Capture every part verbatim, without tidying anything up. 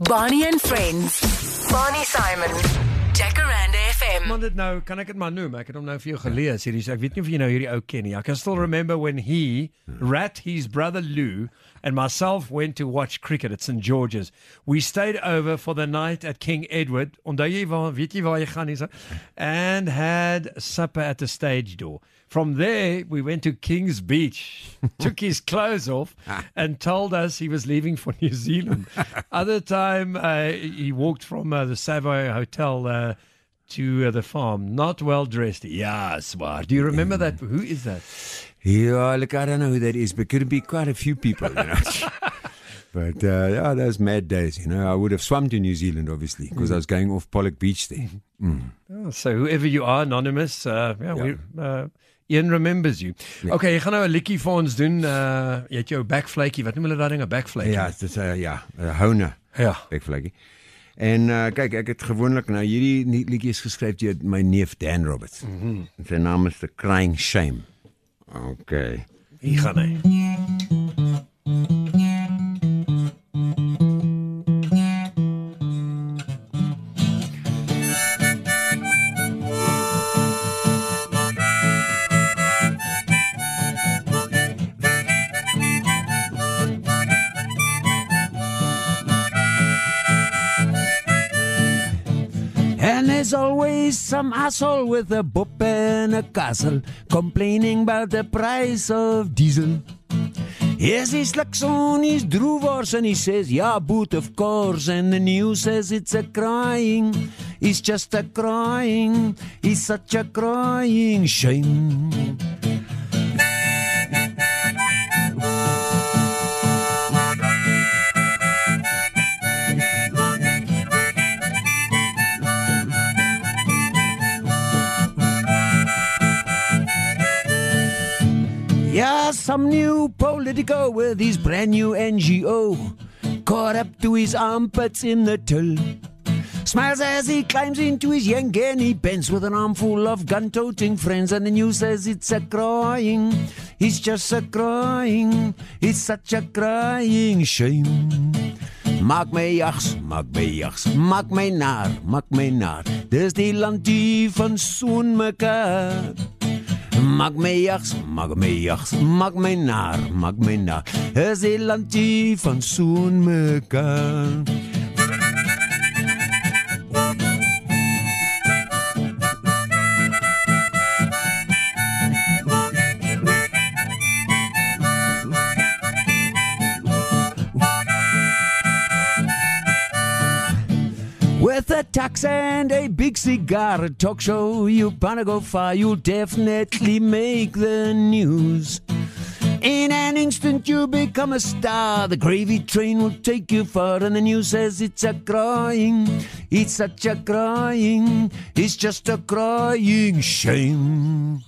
Barney and Friends. Barney Simon. Jacaranda F M. Man, dit nou, kan ek dit maar noem? Ek het hom nou vir jou gelees hierdie. Ek weet nie of jy nou hierdie ou ken nie. I can still remember when he, Rat, his brother Lou, and myself went to watch cricket at Saint George's. We stayed over for the night at King Edward. Onthou jy waar, weet jy waar jy gaan hier? And had supper at the stage door. From there, we went to King's Beach, took his clothes off, and told us he was leaving for New Zealand. Other time, uh, he walked from uh, the Savoy Hotel uh, to uh, the farm, not well dressed. Yeah, Swar. Do you remember that? Who is that? Yeah, look, I don't know who that is, but could be quite a few people, you know. But, uh, yeah, those mad days, you know. I would have swum to New Zealand, obviously, because mm. I was going off Pollock Beach there. Mm. Oh, so whoever you are, anonymous, uh, yeah, yeah. we uh, Ian remembers you. Ja. Okay, jy gaan nou 'n liedjie vir ons doen. Uh, jy het jou backflakeie. Wat noem hulle daai ding? 'n backflakeie? Ja, dit is uh, ja, 'n houne. Ja, backflakeie. En uh, kyk, ek het gewoonlik nou hierdie liedjie is geskryf deur my neef Dan Roberts. Mhm. Mm Sy naam is The Crying Shame. Okay. Hier gaan hy. And there's always some asshole with a boop and a castle complaining about the price of diesel. Yes, he slugs on his droevors and he says, yeah, boot, of course. And the news says it's a crying, it's just a crying, it's such a crying shame. Yeah, some new politico with his brand new N G O, caught up to his armpits in the till. Smiles as he climbs into his Yangani Benz with an armful of gun-toting friends, and the news says it's a crying, it's just a crying, it's such a crying shame. Maak my jags, maak my jags, maak my naar, maak my naar. Dis die landie van soen mekaar. Maak my jags, maak my jags, maak my naar, maak my naar. Dis die landie van soen mekaar. With a tax and a big cigar, a talk show, you wanna go far, you'll definitely make the news. In an instant you become a star, the gravy train will take you far, and the news says it's a crying, it's such a crying, it's just a crying shame.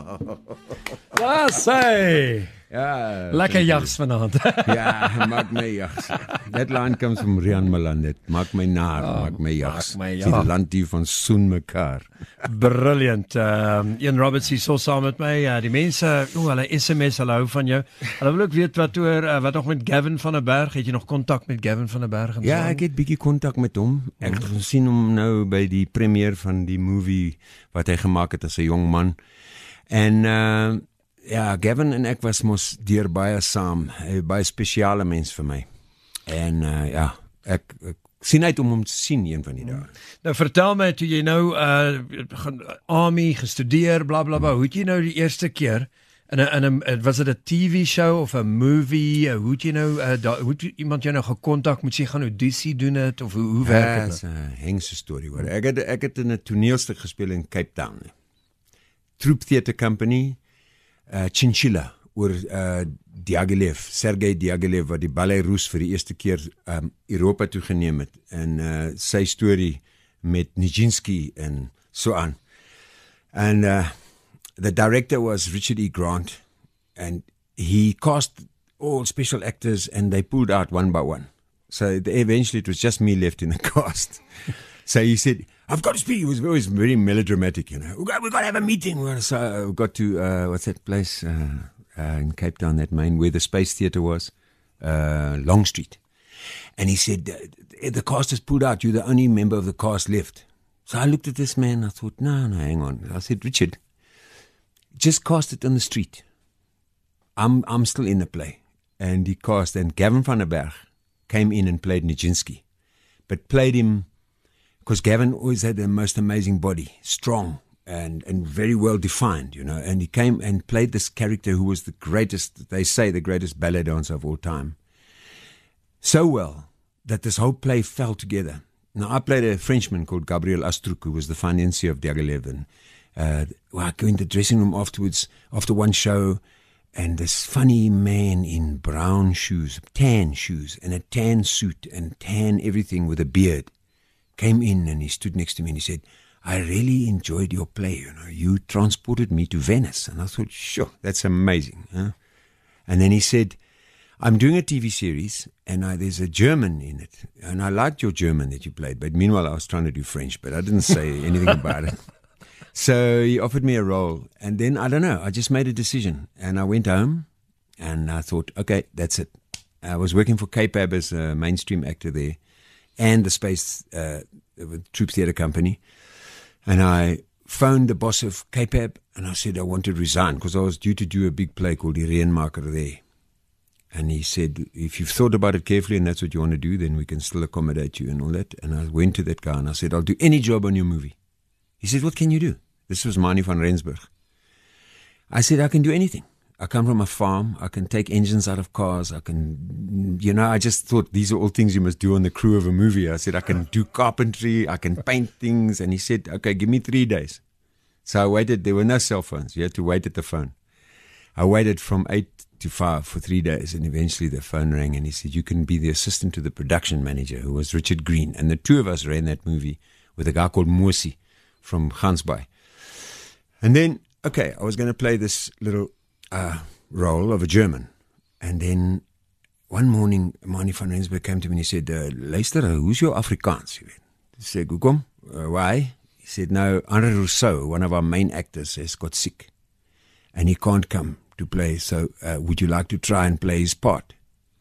Ah, say. Ja, lekker jags vanaand. Ja, maak my jags. That line comes from Rian Malan. Dit maak my naar, oh, maak my jags. Die land hier van soen mekaar. Brilliant. Um, Ian Roberts hier so saam met my. Uh, die mense, oh, hulle S M S, hulle hou van jou. Hulle wil ook weet wat oor uh, wat nog met Gavin van der Berg. Het jy nog kontak met Gavin van der Berg? En ja, so? Ek het bietjie kontak met hom. Ek het gesien hom nou by die premier van die movie wat hy gemaak het as 'n jong man. En uh ja, Gavin en ek was mos deur baie saam, baie spesiale mens vir my. En uh, ja, ek, ek sien uit om hom te sien een van die dae. Nou vertel my, toe jy nou uh, army gestudeer, bla bla bla, hoe het jy nou die eerste keer, in a, in a, was dit 'n T V show of 'n movie, uh, hoe het jy nou, uh, da, hoe het iemand jou nou gekontak, moet jy gaan audisie doen het, of hoe, hoe werk dit? Ja, dit is 'n hengse storie hoor. Ek het, ek het in 'n toneelstuk gespeel in Cape Town. Troop Theatre Company, Uh, Chinchilla, oor uh, Diaghilev, Sergei Diaghilev, wat die Belarus vir die eerste keer um, Europa toe geneem het, en uh, sy storie met Nijinsky en so aan. And uh, the director was Richard E. Grant, and he cast all special actors, and they pulled out one by one. So eventually it was just me left in the cast. So he said, I've got to speak. He was always very melodramatic, you know. We've got, we've got to have a meeting. So we got to, uh, what's that place uh, uh, in Cape Town, that main, where the Space Theatre was, uh, Long Street. And he said, the cast has pulled out. You're the only member of the cast left. So I looked at this man. I thought, no, no, hang on. I said, Richard, just cast it on the street. I'm I'm still in the play. And he cast, and Gavin van der Berg came in and played Nijinsky, but played him because Gavin always had the most amazing body, strong and, and very well defined, you know. And he came and played this character who was the greatest, they say, the greatest ballet dancer of all time, so well that this whole play fell together. Now, I played a Frenchman called Gabriel Astruc, who was the financier of Diaghilev. And uh, well, I go in the dressing room afterwards, after one show, and this funny man in brown shoes, tan shoes, and a tan suit, and tan everything with a beard, came in and he stood next to me and he said, I really enjoyed your play, you know. You transported me to Venice. And I thought, sure, that's amazing. Huh? And then he said, I'm doing a T V series, and I, there's a German in it. And I liked your German that you played. But meanwhile, I was trying to do French, but I didn't say anything about it. So he offered me a role. And then, I don't know, I just made a decision. And I went home, and I thought, okay, that's it. I was working for K P A B as a mainstream actor there, and the Space uh, Troop Theatre Company. And I phoned the boss of K P A B, and I said I wanted to resign because I was due to do a big play called Die Reenmaker there. And he said, if you've thought about it carefully and that's what you want to do, then we can still accommodate you and all that. And I went to that guy and I said, I'll do any job on your movie. He said, what can you do? This was Manie van Rensburg. I said, I can do anything. I come from a farm. I can take engines out of cars. I can, you know, I just thought these are all things you must do on the crew of a movie. I said, I can do carpentry. I can paint things. And he said, okay, give me three days. So I waited. There were no cell phones. You had to wait at the phone. I waited from eight to five for three days, and eventually the phone rang, and he said, you can be the assistant to the production manager, who was Richard Green. And the two of us ran that movie with a guy called Mosi from Gansbaai. And then, okay, I was going to play this little uh, role of a German. And then one morning, Manie van Rensburg came to me and he said, uh, luister, who's your Afrikaans? I said, hoekom? Uh, why? He said, no, Henri Rousseau, one of our main actors, has got sick, and he can't come to play, so uh, would you like to try and play his part?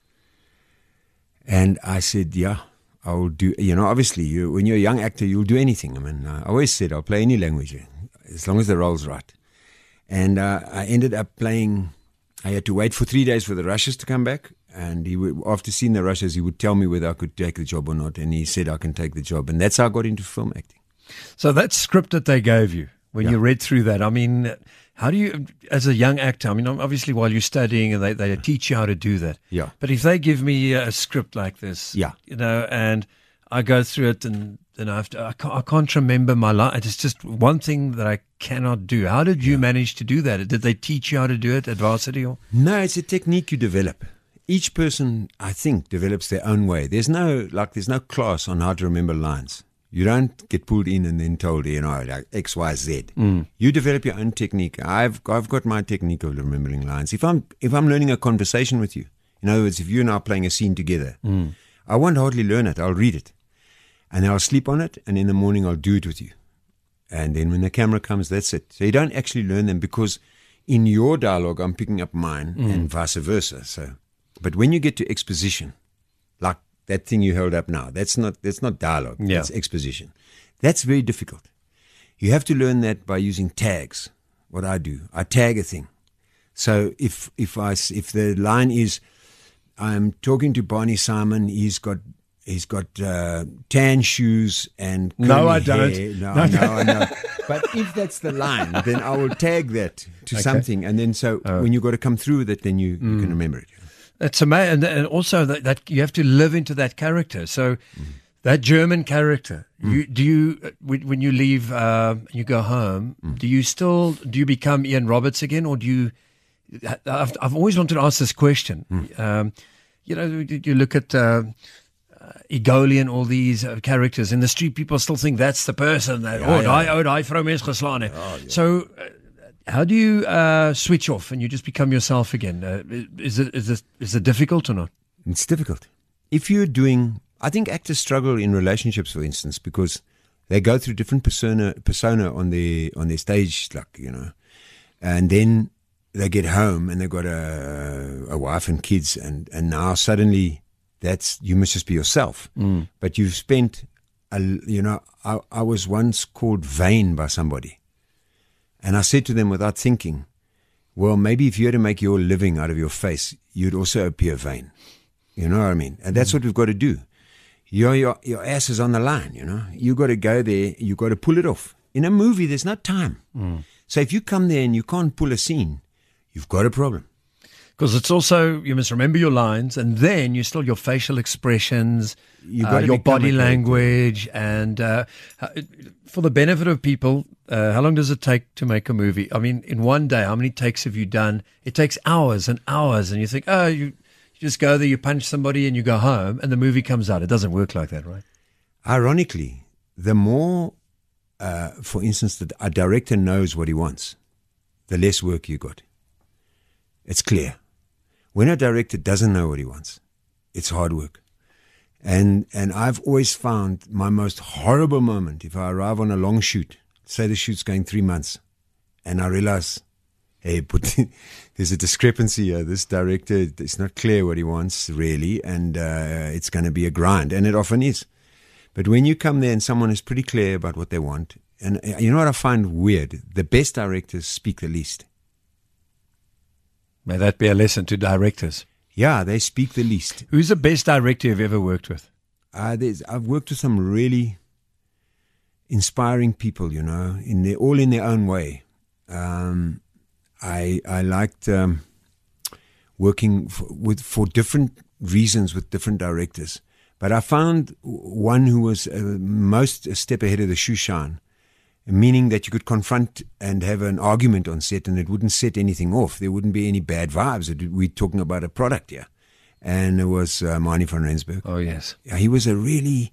And I said, yeah, I will do. You know, obviously, you, when you're a young actor, you'll do anything. I mean, I always said I'll play any language, as long as the role's right. And uh, I ended up playing, I had to wait for three days for the Russians to come back, and he would, after seeing the Russians, he would tell me whether I could take the job or not, and he said I can take the job, and that's how I got into film acting. So that script that they gave you, when yeah. you read through that, I mean, how do you, as a young actor, I mean, obviously while you're studying and they, they teach you how to do that. Yeah. But if they give me a script like this, yeah. you know, and I go through it and then I have to, I can't, I can't remember my line. It's just one thing that I cannot do. How did you yeah. manage to do that? Did they teach you how to do it at varsity? Or? No, it's a technique you develop. Each person, I think, develops their own way. There's no, like, there's no class on how to remember lines. You don't get pulled in and then told, you know, like X, Y, Z. Mm. You develop your own technique. I've I've got my technique of remembering lines. If I'm if I'm learning a conversation with you, in other words, if you and I are playing a scene together, mm. I won't hardly learn it. I'll read it, and then I'll sleep on it, and in the morning I'll do it with you. And then when the camera comes, that's it. So you don't actually learn them because in your dialogue I'm picking up mine, mm. and vice versa. So, but when you get to exposition, like that thing you held up now, that's not that's not dialogue, yeah. that's exposition. That's very difficult. You have to learn that by using tags. What I do, I tag a thing. So if if I if the line is, I'm talking to Barney Simon, he's got he's got uh, tan shoes and no, I hair. don't. No, no, no, I know. But if that's the line, then I will tag that to okay. something, and then so oh. when you got to come through with it, then you, mm. you can remember it. It's amazing, and also that, that you have to live into that character. So, mm. that German character, mm. you do you when you leave, uh, you go home. Mm. Do you still do you become Ian Roberts again, or do you? I've I've always wanted to ask this question. Mm. Um, you know, you look at uh, uh, Igoli and all these uh, characters in the street. People still think that's the person that oh, die, oh, die, vrou mens geslaan het. Oh, yeah. So. Uh, How do you uh, switch off and you just become yourself again? Uh, is it is it is it difficult or not? It's difficult. If you're doing, I think actors struggle in relationships, for instance, because they go through different persona persona on their on their stage, like you know, and then they get home and they've got a a wife and kids, and and now suddenly that's, you must just be yourself. Mm. But you've spent, a, you know, I, I was once called vain by somebody. And I said to them without thinking, well, maybe if you had to make your living out of your face, you'd also appear vain. You know what I mean? And that's mm. what we've got to do. Your, your, your ass is on the line, you know. You got to go there, you got to pull it off. In a movie, there's no time. Mm. So if you come there and you can't pull a scene, you've got a problem. Because it's also, you must remember your lines, and then you still your facial expressions, You uh, got to your become body a character. language, and uh, for the benefit of people, uh, how long does it take to make a movie? I mean, in one day, how many takes have you done? It takes hours and hours, and you think, oh, you, you just go there, you punch somebody, and you go home, and the movie comes out. It doesn't work like that, right? Ironically, the more, uh, for instance, that a director knows what he wants, the less work you got. It's clear. When a director doesn't know what he wants, it's hard work. And and I've always found my most horrible moment if I arrive on a long shoot, say the shoot's going three months, and I realize, hey, but there's a discrepancy here. This director, it's not clear what he wants really, and uh, it's going to be a grind, and it often is. But when you come there and someone is pretty clear about what they want, and you know what I find weird? The best directors speak the least. May that be a lesson to directors. Yeah, they speak the least. Who's the best director you've ever worked with? Uh, there's, I've worked with some really inspiring people, you know, in their, all in their own way. Um, I I liked um, working for, with for different reasons with different directors. But I found one who was uh, most a step ahead of the shoe shine, meaning that you could confront and have an argument on set and it wouldn't set anything off. There wouldn't be any bad vibes. We're talking about a product here. And it was uh, Manie van Rensburg. Oh, yes. Yeah, he was a really...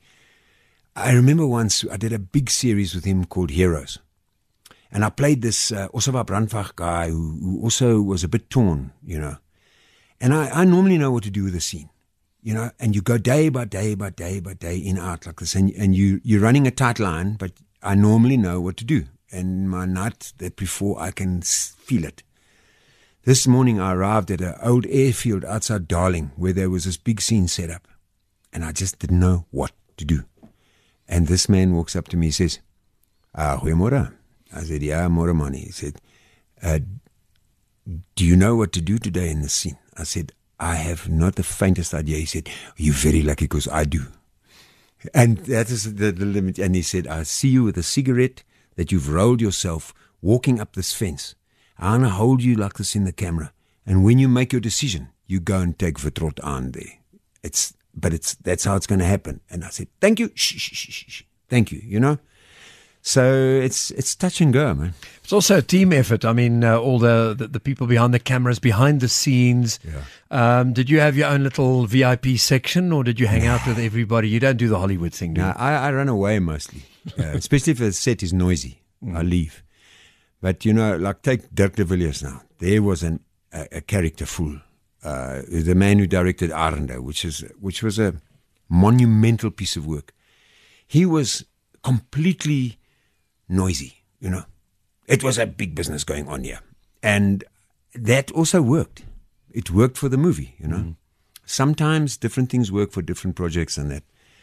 I remember once I did a big series with him called Heroes. And I played this uh, Osama Brandwag guy who, who also was a bit torn, you know. And I, I normally know what to do with a scene. You know, and you go day by day by day by day in out like this. And, and you, you're running a tight line, but I normally know what to do. And my night that before, I can feel it. This morning, I arrived at an old airfield outside Darling, where there was this big scene set up. And I just didn't know what to do. And this man walks up to me, he says, ah, goeiemorgen. I said, yeah, môre Manie. He said, uh, do you know what to do today in this scene? I said, I have not the faintest idea. He said, you're very lucky because I do. And that is the, the limit. And he said, I see you with a cigarette that you've rolled yourself walking up this fence. I'm going to hold you like this in the camera. And when you make your decision, you go and take Vertrot aan there. It's, but it's, that's how it's going to happen. And I said, thank you. Shh, shh, shh, shh. Thank you, you know. So it's it's touch and go, man. It's also a team effort. I mean, uh, all the, the, the people behind the cameras, behind the scenes. Yeah. Um, did you have your own little V I P section, or did you hang out with everybody? You don't do the Hollywood thing, do you? No, I, I run away mostly, uh, especially if the set is noisy. Mm. I leave. But, you know, like take Dirk de Villiers now. There was an, a, a character fool. Uh, the man who directed Arende, which, is, which was a monumental piece of work. He was completely noisy, you know. It was a big business going on here. And that also worked. It worked for the movie, you know. Mm. Sometimes different things work for different projects and that.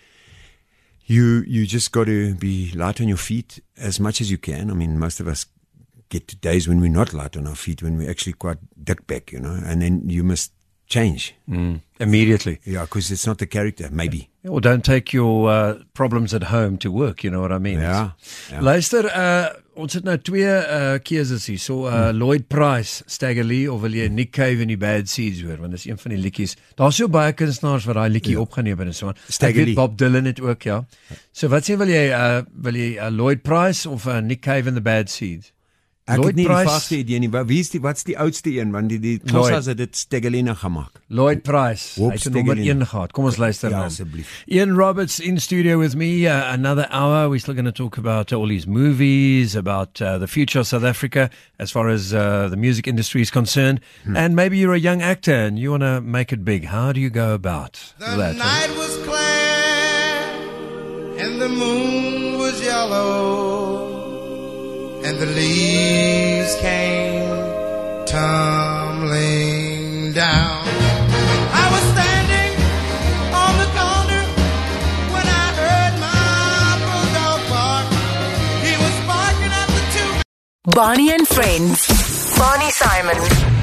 You you just got to be light on your feet as much as you can. I mean, most of us get to days when we're not light on our feet, when we're actually quite dick back, you know. And then you must change. Mm. Immediately. Yeah, because it's not the character, maybe. Or don't take your uh, problems at home to work, you know what I mean? Ja. ja. Luister, uh, ons het nou twee uh, keuses hier. So, uh, hmm. Lloyd Price, Stagger Lee, of wil jy Nick Cave en die Bad Seeds hoor? Want dis een van die liedjies. Daar's so baie kunstenaars wat daai liedjie ja. opgeneem het en so aan. Stagger Lee. Bob Dylan het ook, ja. So wat sê, wil jy, uh, wil jy uh, Lloyd Price of uh, Nick Cave and the Bad Seeds? Ek Lloyd het nie Price, die vaste idee nie. Wie is die, wat is die oudste een? Want die, die Klossas het dit Stegelina gemaakt. Lloyd Price. Hoop Hy het nummer one gehad. Kom ons luister ja, na asseblief. Ian Roberts in studio with me. Uh, another hour. We're still going to talk about uh, all these movies, about uh, the future of South Africa as far as uh, the music industry is concerned. Hmm. And maybe you're a young actor and you want to make it big. How do you go about the that? The night huh? was clear and the moon was yellow. And the leaves came tumbling down. I was standing Barney and Friends. Barney Simon.